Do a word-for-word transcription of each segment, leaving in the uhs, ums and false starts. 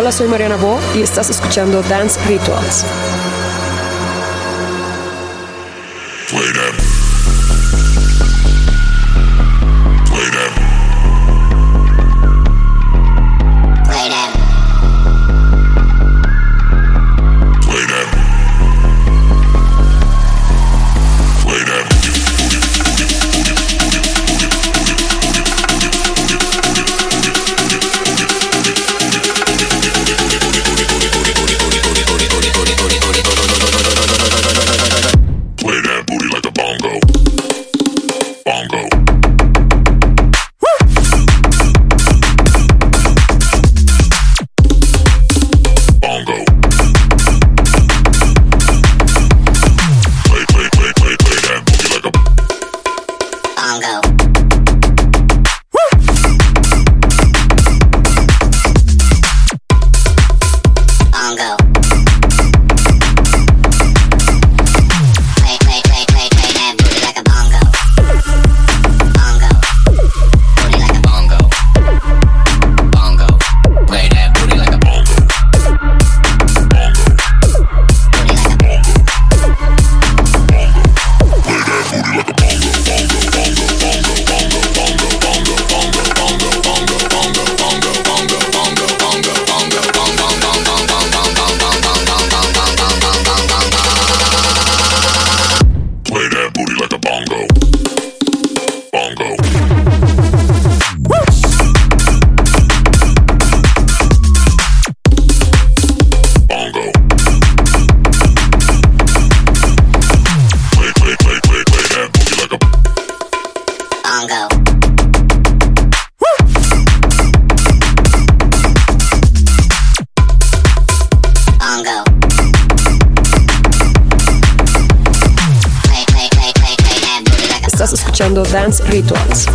Hola, soy Mariana Bo y estás escuchando Dance Rituals. Play that. Play that. Play that. Play that. Play that. Play that booty like a bongo. Bongo. Bongo. Play, play, play, play, play that booty like a bongo. Bongo. Estás escuchando Dance Rituals.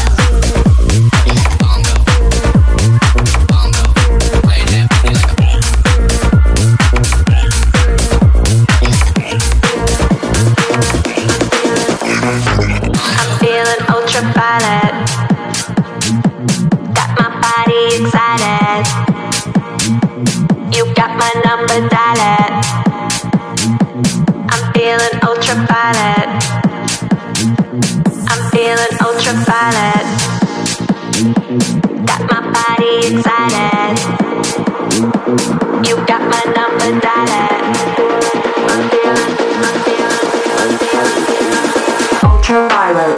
I'm feeling ultraviolet. Got my body excited. You got my number, dial it. I'm feeling ultraviolet. I'm feeling ultraviolet. Got my body excited. You got my number, dial it. I'm feeling, I'm feeling, I'm feeling ultraviolet.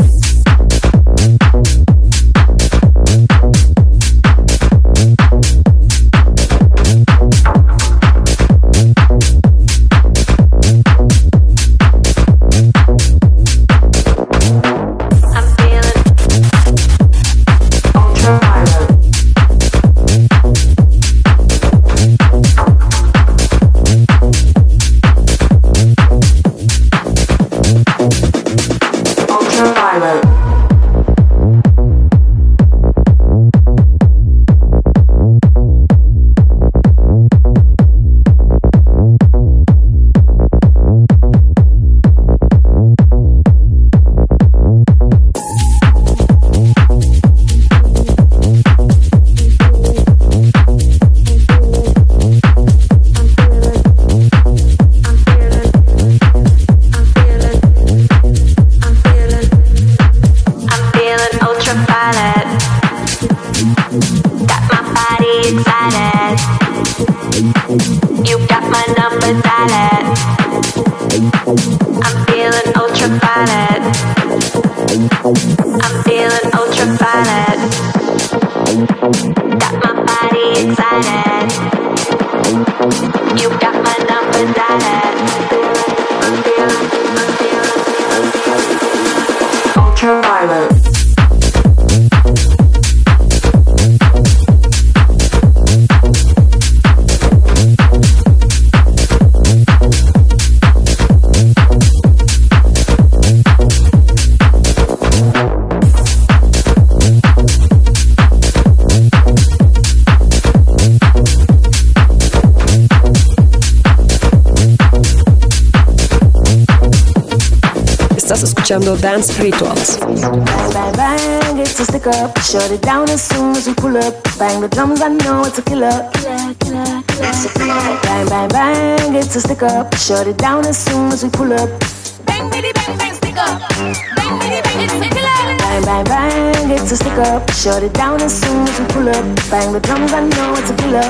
Estás escuchando Dance Rituals. Bang, bang, bang. bang, it's a stick up. Shut it down as soon as we pull up. Bang the drums, I know it's a killer. Killer, killer, killer. Bang, bang, bang, it's a stick up. Shut it down as soon as we pull up. Bang, bitty, bang, bang, stick up. Bang, bitty, bang, it's a killer. Bang, bang, bang, it's a stick up. Shut it down as soon as we pull up. Bang the drums, I know it's a killer.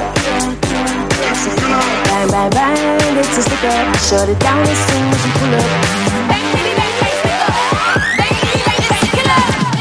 Bang, bang, bang, it's a stick up. Shut it down as soon as we pull up. Bang, bitty, bang, bang, stick up. Bang, bitty, bang, it's a killer.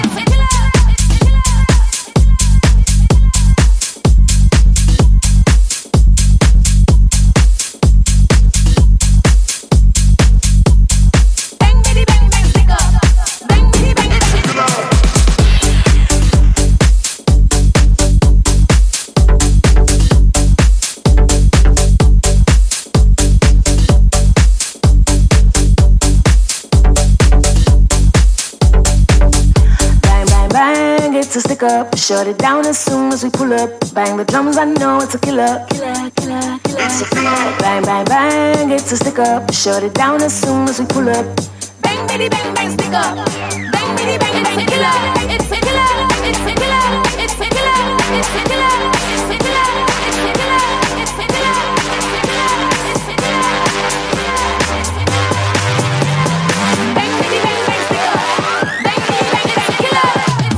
It's a stick up, shut it down as soon as we pull up. Bang the drums, I know it's a killer. Killer, killer, killer. Bang, bang, bang, it's a stick up, shut it down as soon as we pull up. Bang, bitty, bang, bang, stick up. Bang, bitty, bang, it's a killer. It's a killer. It's a killer. It's a killer. It's a killer. It's a killer. It's a killer. It's a killer. It's a killer. Bang, bitty, bang, bang, stick up. Bang, bitty, bang, it's a killer.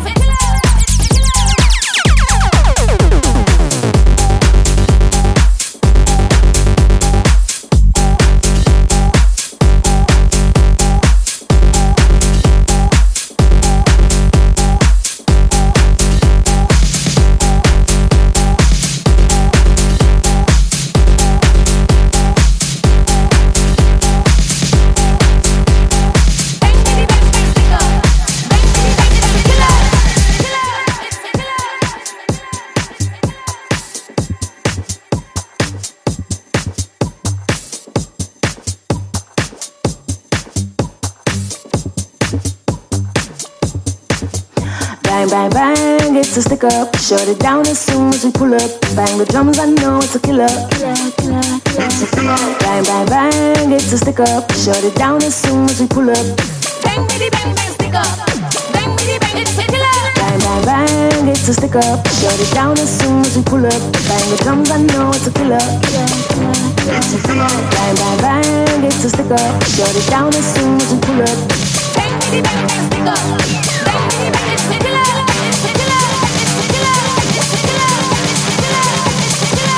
Bang, bang, bang, it's a stick up. Shut it down as soon as we pull up. Bang the drums, I know it's a killer. Killer, killer, killer. Bang, bang, bang, it's a stick up. Shut it down as soon as we pull up. Bang, bitty, bang, bang, stick up. Bang, bitty, bang, it's a killer. Bang, bang, bang, it's a stick up. Shut it down as soon as we pull up. Bang the drums, I know it's a killer. Killer, killer, killer. Bang, bang, bang, it's a stick up. Shut it down as soon as we pull up. Bang, bitty, bang, bang, stick up. Bang, bitty, bang, it's a killer. It's a killer. It's a killer. It's a killer. It's a killer.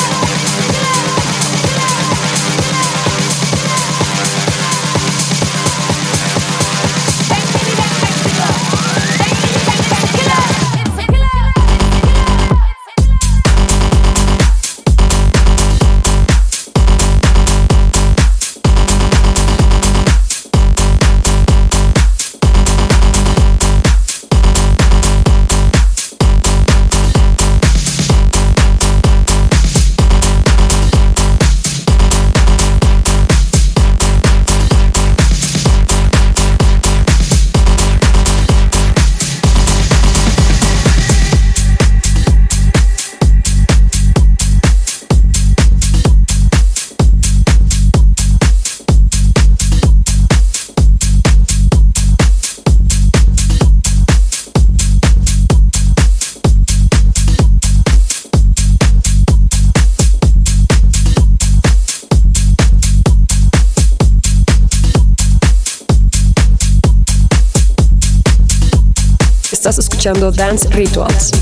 Bang, bitty, bang, bang, stick up. Bang, bitty, bang, it's a killer. It's a killer. Estás escuchando Dance Rituals.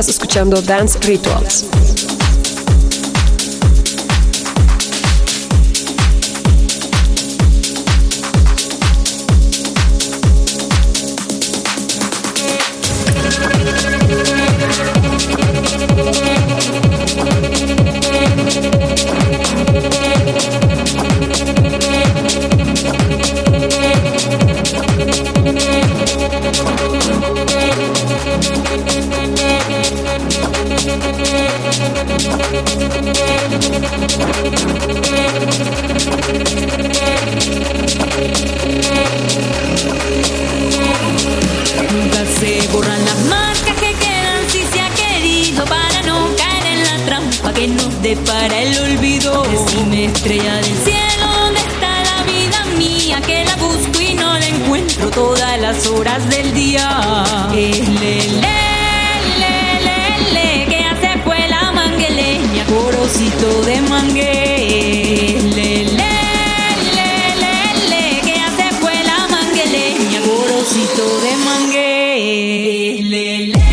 Estás escuchando Dance Rituals. Para el olvido, decime estrella del cielo, ¿dónde está la vida mía? Que la busco y no la encuentro todas las horas del día. Es le, le, le, le, le, que ya se fue la mangueleña, corocito de mangue. Es le, le, le, le, le, que ya se fue la mangueleña, corocito de mangue. Es le, le.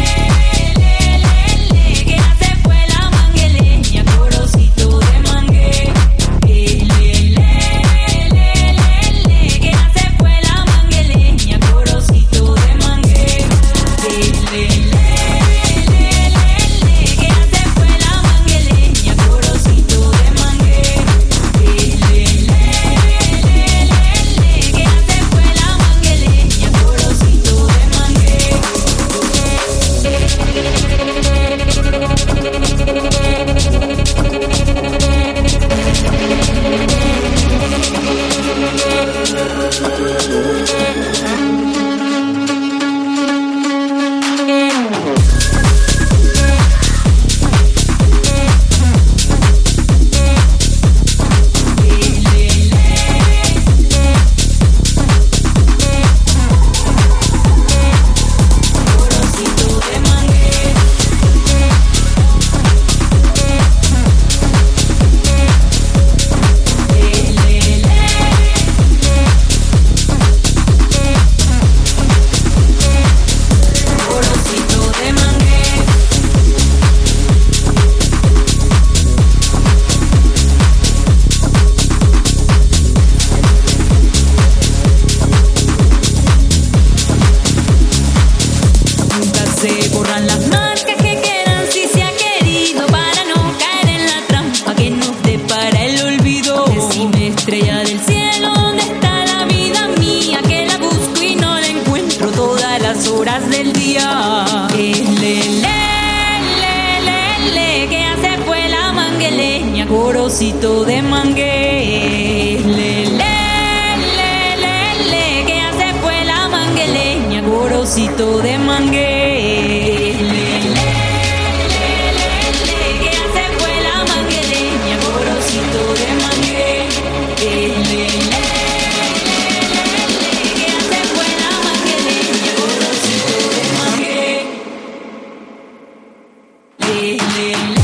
Corocito de mangue, le, le, le, le, le, que ya se fue la mangueleña, corocito de mangue, le, le, le, le, le, que ya se fue la mangueleña, corocito de mangue, le, le, le, le, que ya se fue la mangueleña, corocito de mangue, le, le, le.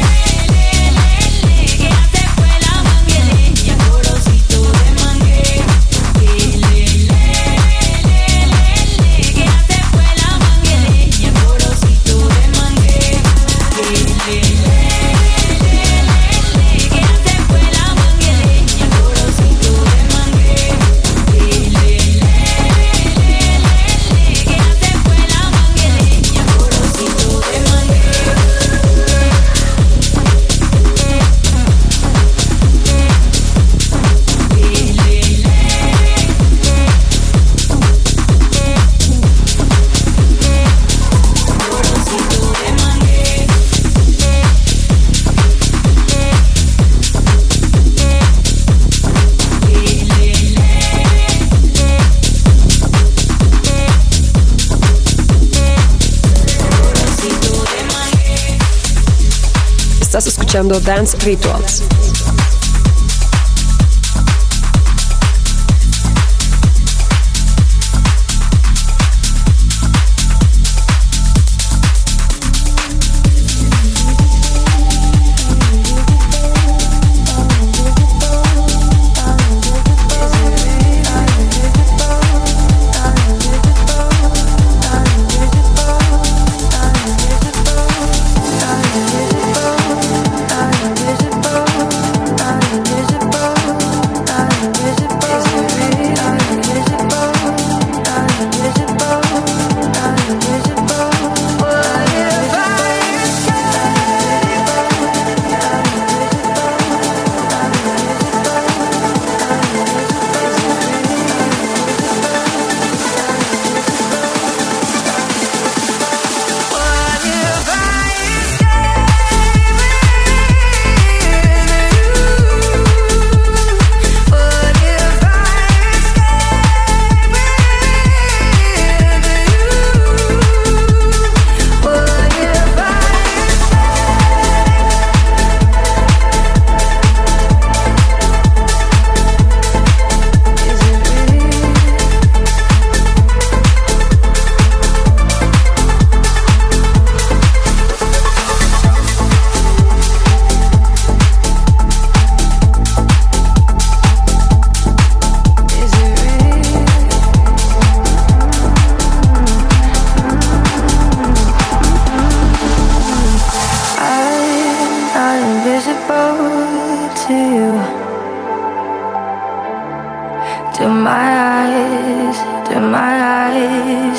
Estás escuchando Dance Rituals.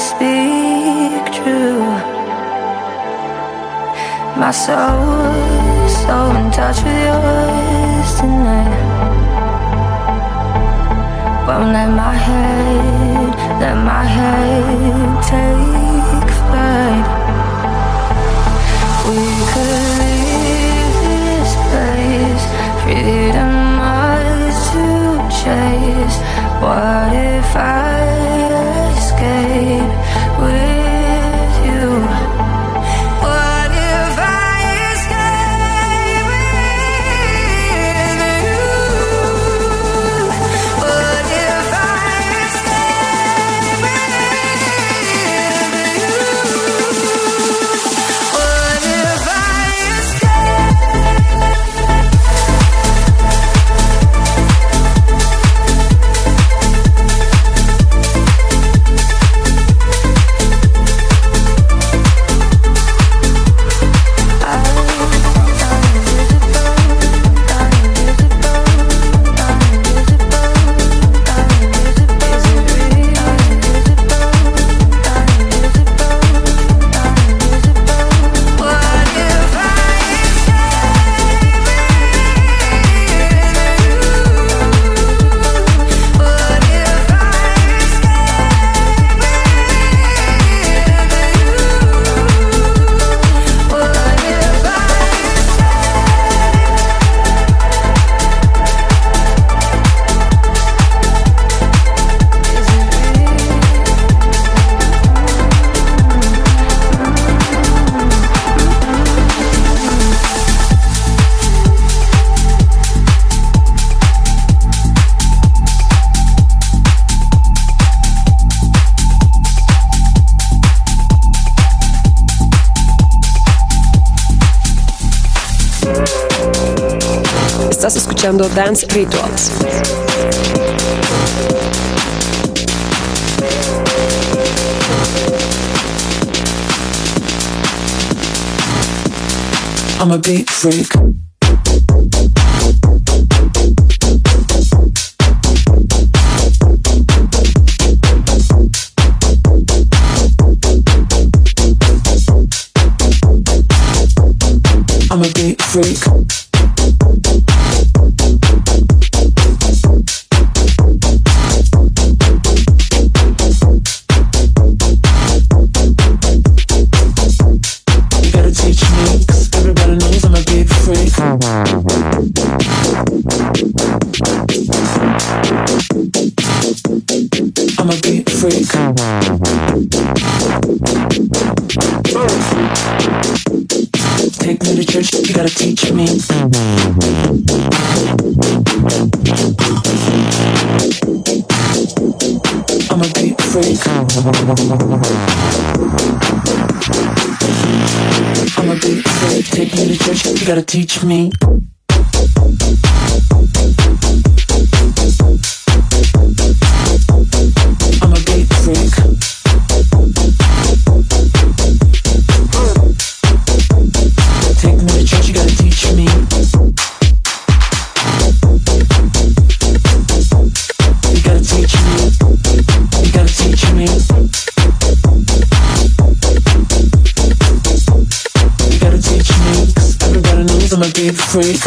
speak true. My soul's so in touch with yours tonight. Won't let my head, let my head take flight. We could leave this place, freedom ours to chase. What if I escape with you? What if I escape with you? What if I escape with you? What if I Estás escuchando Dance Rituals. I'm a beat freak. I'm a beat freak. I'm a beat freak. Take me to church, you gotta teach me. I'm a beat freak. I'm a beat freak. Take me to church, you gotta teach me. I'm a beat freak. Take me to church, you gotta teach me. You gotta teach me. You gotta teach me. You gotta teach me. 'Cause everybody knows I'm a beat freak.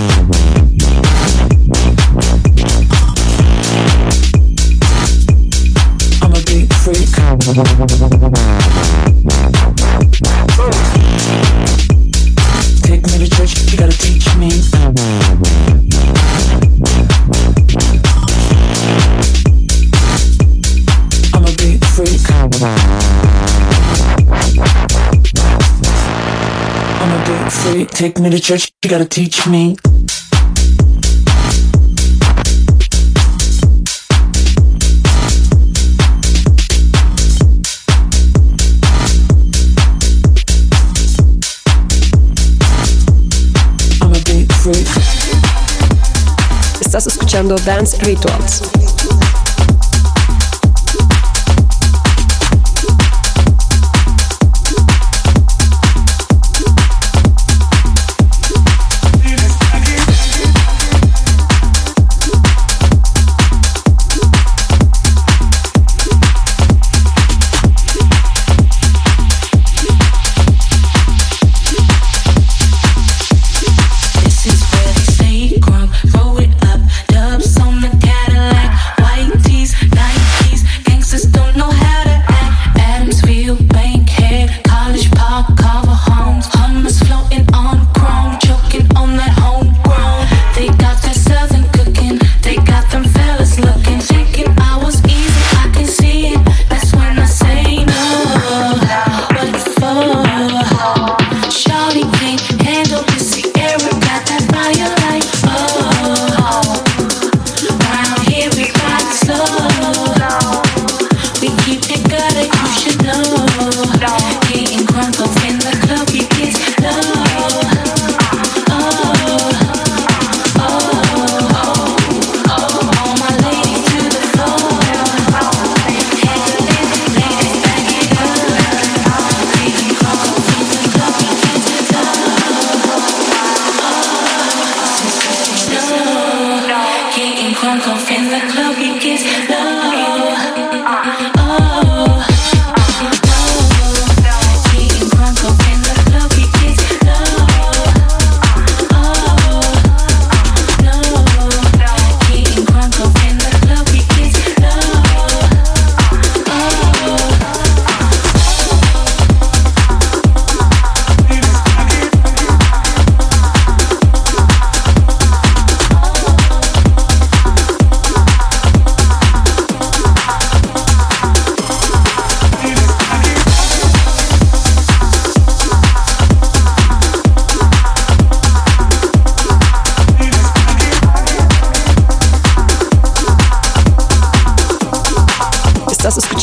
I'm a beat freak. Take me to church, you gotta teach me. I'm a beat freak. I'm a beat freak. Take me to church, you gotta teach me. Estás escuchando Dance Rituals.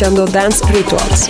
escuchando Dance Rituals.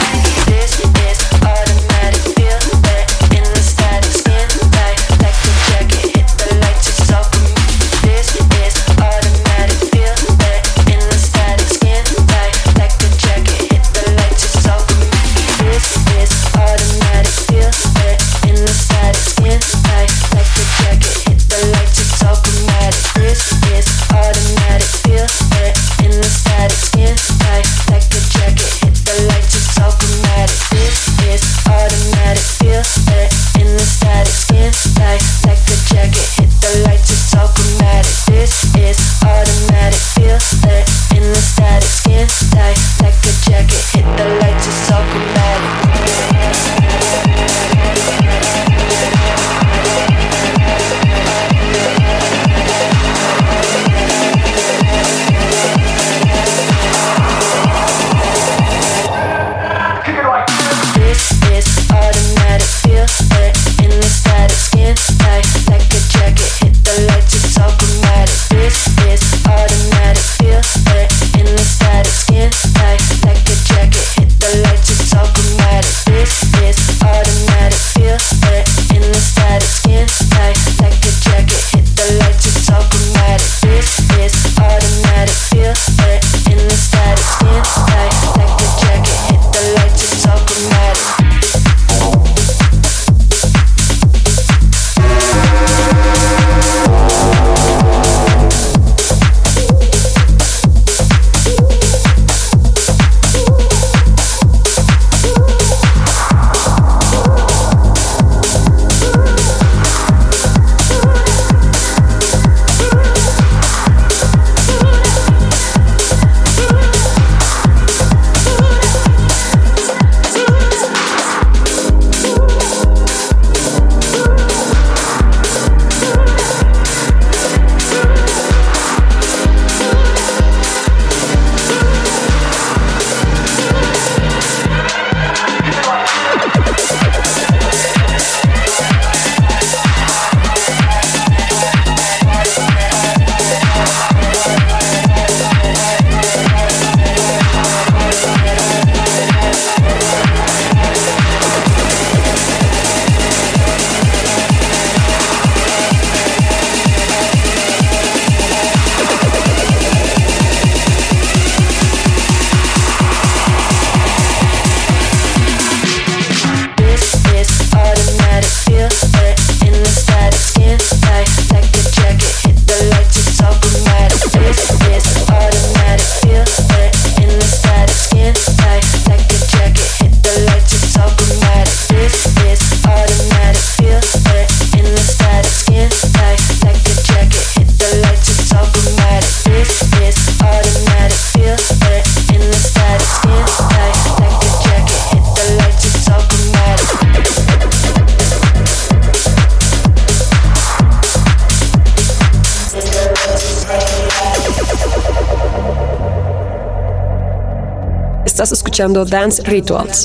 Estás escuchando Dance Rituals.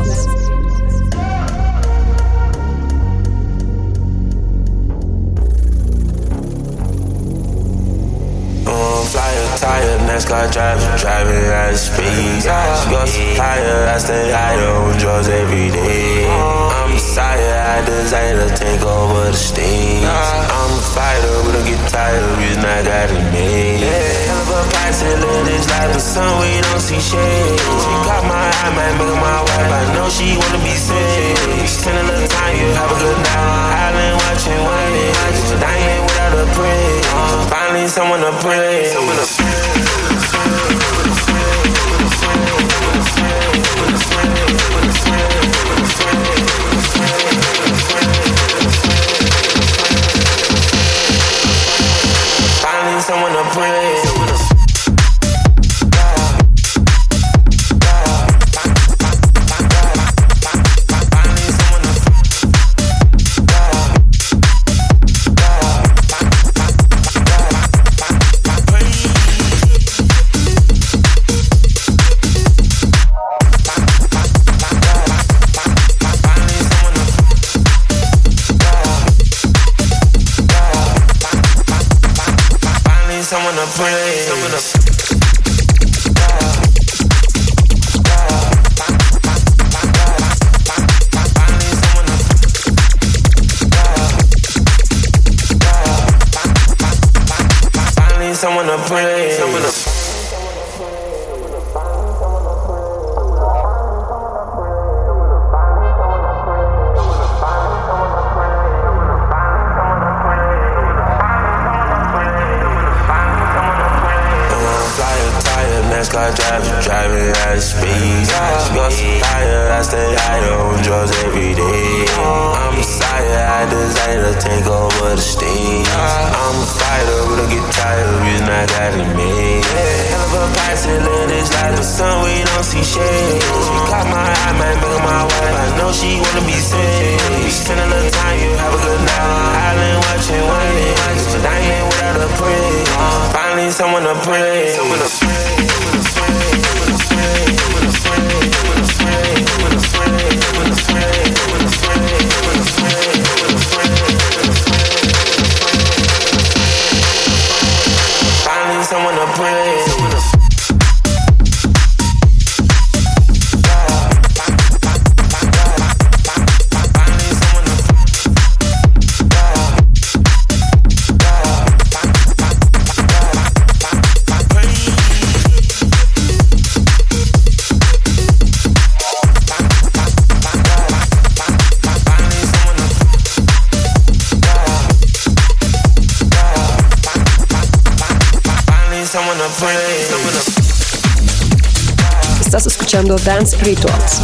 NASCAR driving, driving at speed. You're supplier, I stay higher on drugs every day. I'm a sire, I desire to take over the stage. I'm a fighter, but I get tired of reason I got it made. Hell of a price to live this life, but some we don't see shade. She caught my eye, might make her my wife. I know she wanna be saved. Spend a little time, you have a good night. Island watching waves, dying without a praise. Finally someone to praise. Finally someone to praise. higher on drugs every day. I'm a sire, I desire to take over the stage. I'm a fighter, but I get tired of reason I got it made. Hell of a passion, live this life, the sun we don't see shade. She caught my eye, man, make her my wife. I know she wanna be saved. Spend a little time, you have a good night. Island watching, waiting, but I ain't without a prayer. Finally, someone to pray. Someone to pray. Finally, someone to pray. Estás escuchando Dance Rituals.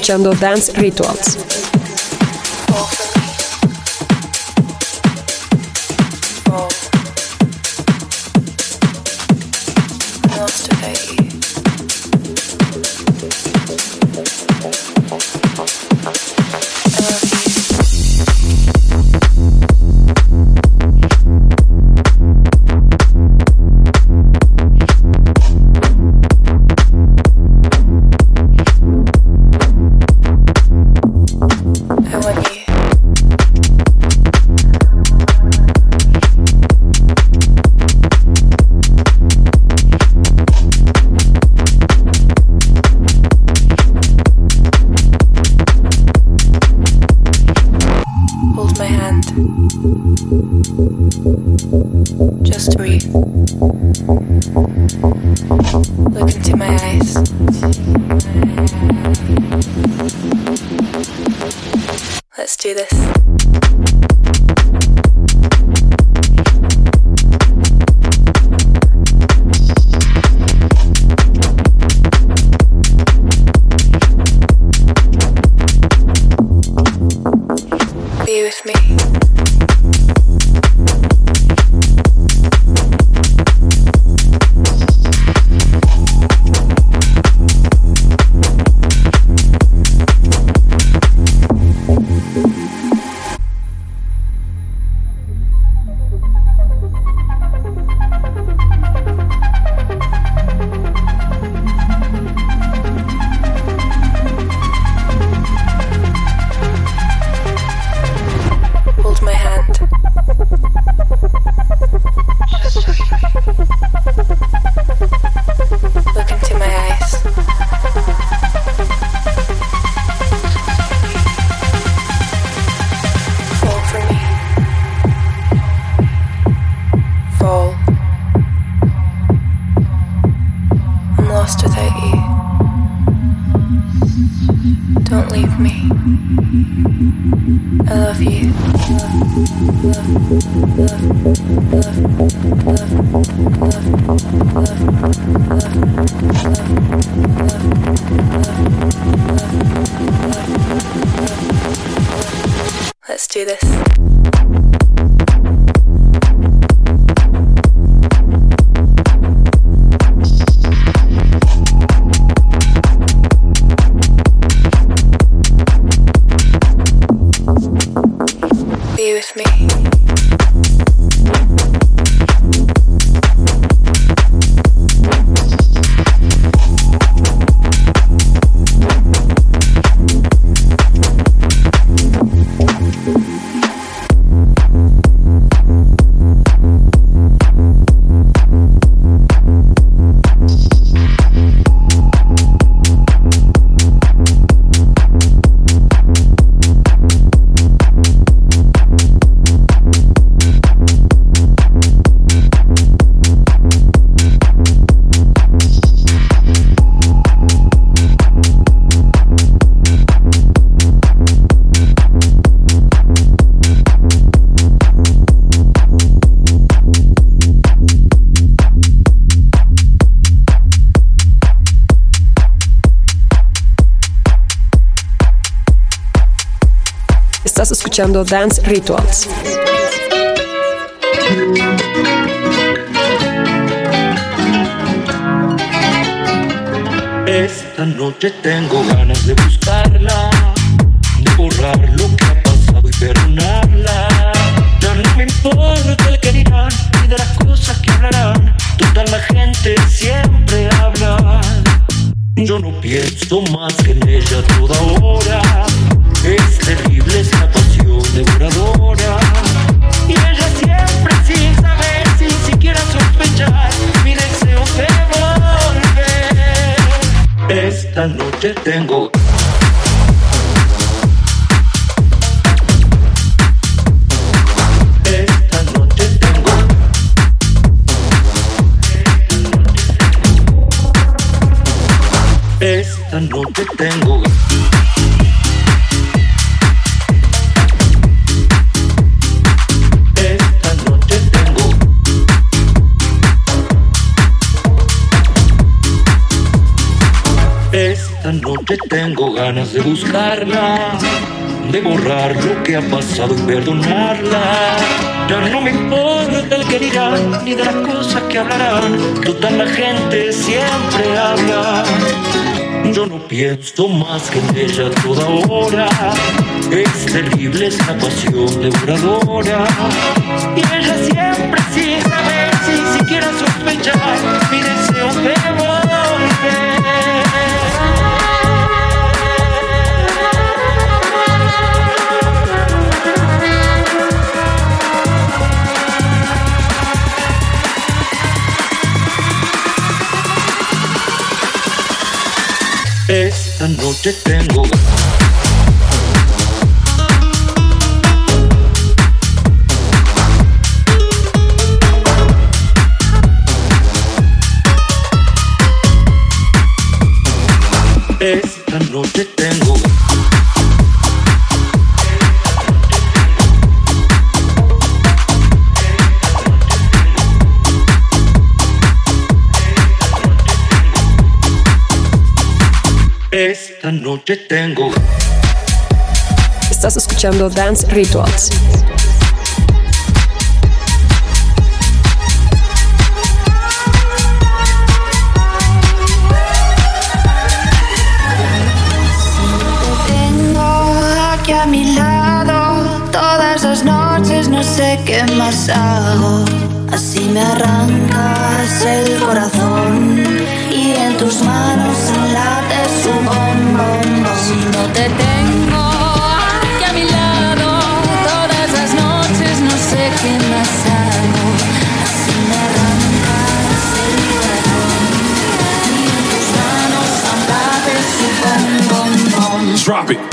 escuchando Dance Rituals. Just breathe. Look into my eyes. Let's do this. Be with me. Let's do this. Be with me. Estás escuchando Dance Rituals. Esta noche tengo ganas de buscarla, de borrar lo que ha pasado y perdonarla. Ya no me importa el que dirán ni de las cosas que hablarán. Toda la gente siempre habla. Yo no pienso más que en ella toda hora. Es terrible esa pasión devoradora. Y ella siempre sin saber, sin siquiera sospechar, mi deseo de volver. Esta noche tengo Esta noche tengo Esta noche tengo Esta noche tengo ganas de buscarla, de borrar lo que ha pasado y perdonarla. Ya no me importa el que dirán, ni de las cosas que hablarán. Total, la gente siempre habla. Yo no pienso más que en ella toda hora. Es terrible esta pasión devoradora. Y ella siempre sin saber, sin siquiera sospechar, mi deseo de volver. Esta noche tengo Esta noche tengo Esta noche tengo. Estás escuchando Dance Rituals. Aquí a mi lado, todas las noches no sé qué más hago. Así me arrancas el corazón y en tus manos late su bom, bom, bom. Si no te tengo aquí a mi lado, todas las noches no sé qué más hago. Así me arrancas el corazón y en tus manos late su bom, bom, bom. Drop it.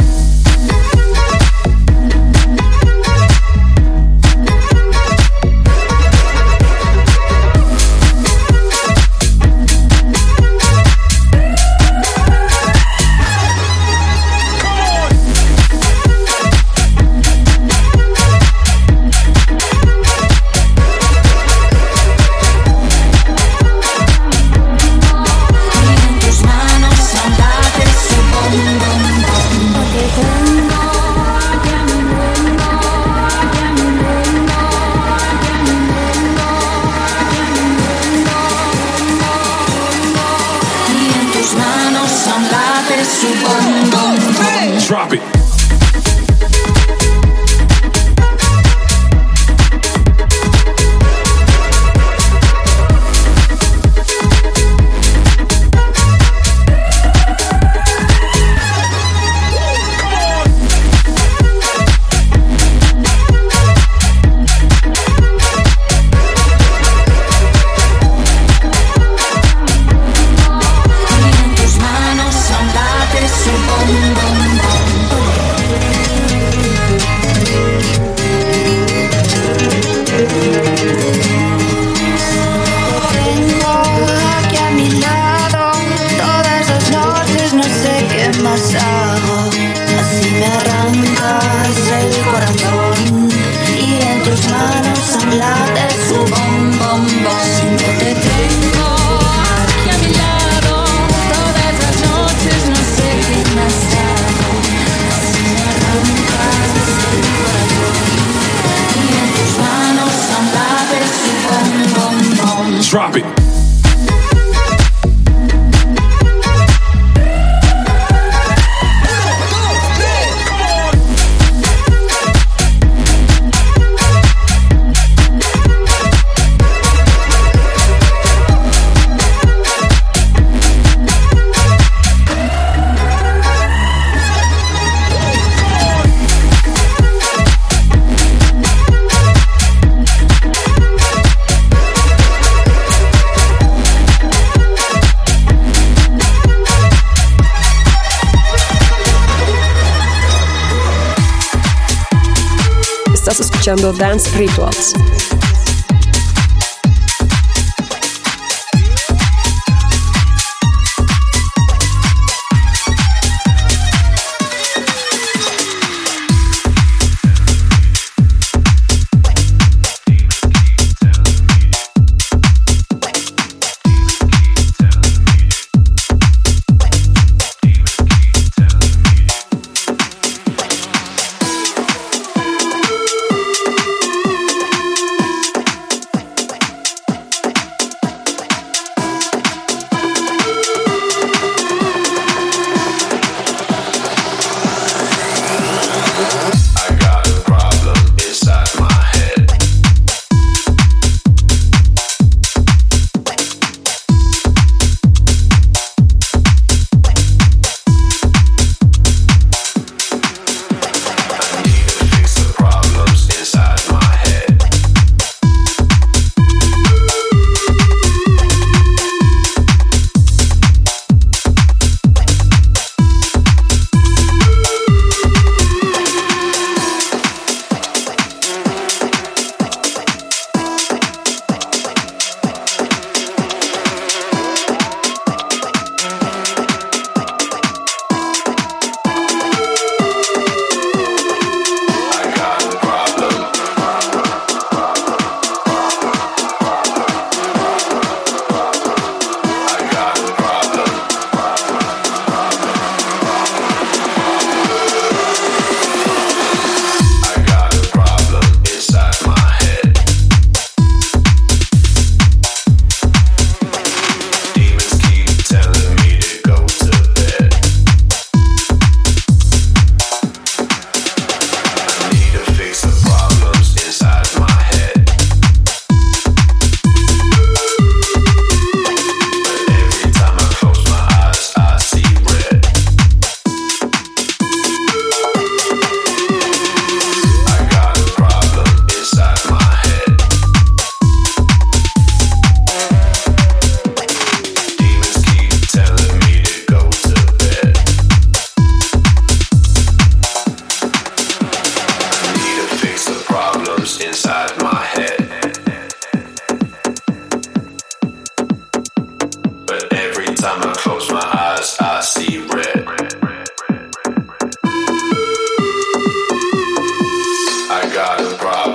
Drop it. Drop it. Estás escuchando Dance Rituals.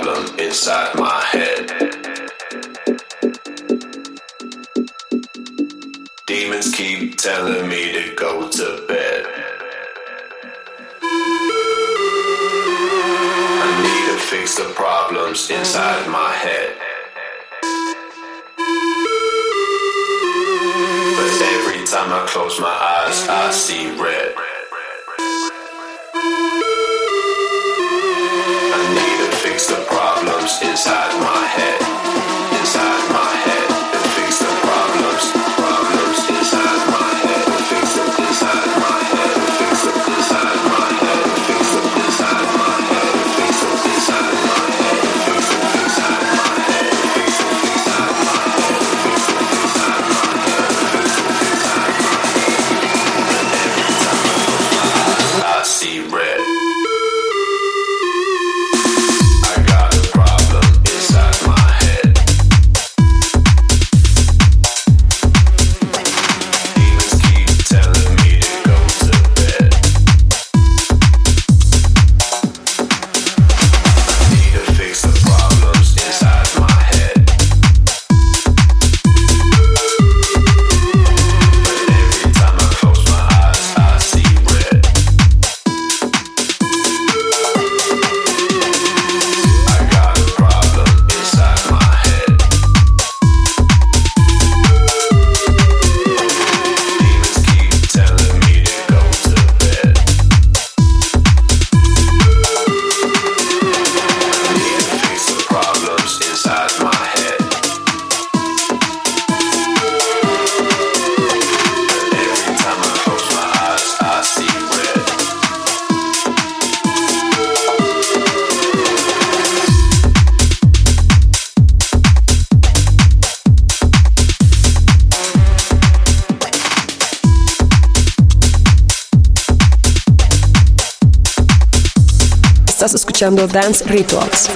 problem inside my head. Demons keep telling me to go to bed. I need to fix the problems inside my head. But every time I close my eyes, I see red. I need to fix the problems inside my head. Inside my head. To fix the problems, problems inside my head. To fix them inside my head. To fix them inside my head. To fix them inside my head. To fix them inside my head. To fix them inside my head. To fix them inside my head. To fix them inside my head. To fix them inside my head. And every time I close my eyes, I see red. Estás escuchando Dance Rituals.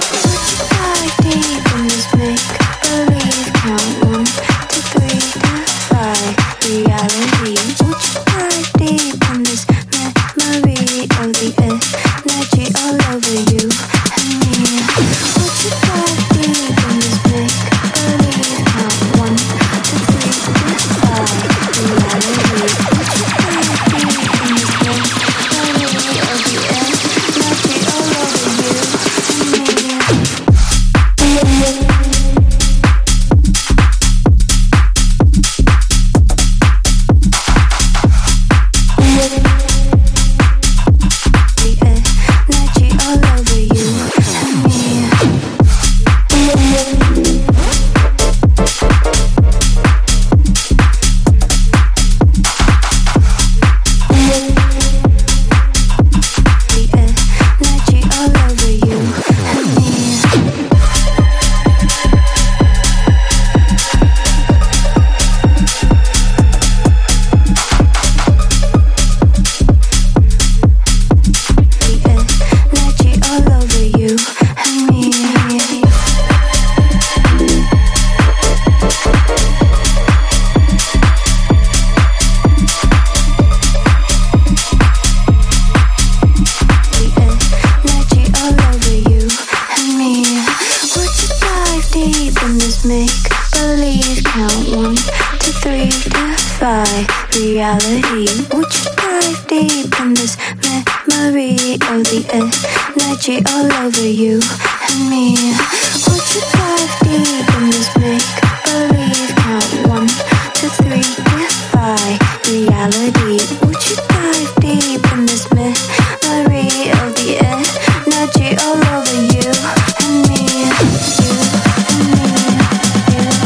Reality, would you dive deep in this memory of the energy all over you and me? Would you dive deep in this make-believe? Count one, two, three, defy reality. Would you dive deep in this memory of the energy all over you and me? You and me, you and me.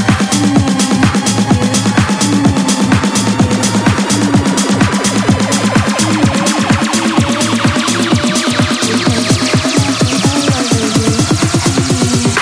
Yeah.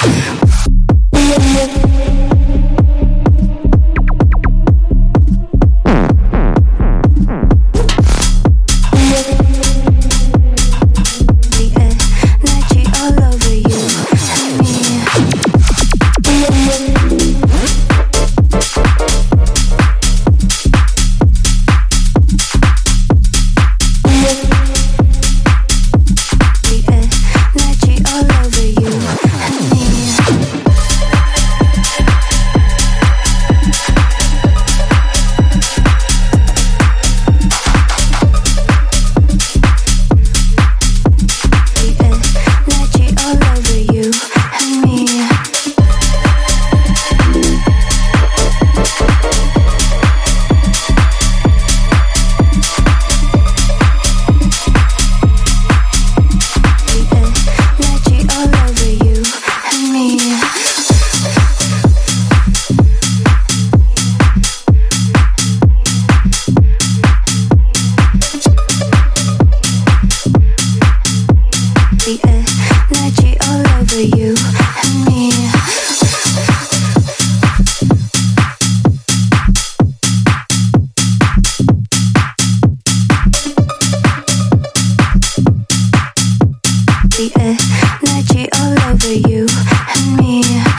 the energy all over you and me.